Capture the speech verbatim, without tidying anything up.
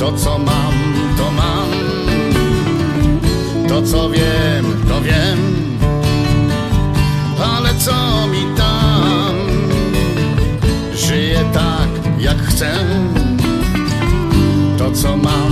To co mam, to mam. To co wiem, to wiem. Ale co mi tam? Żyję tak jak chcę. To co mam,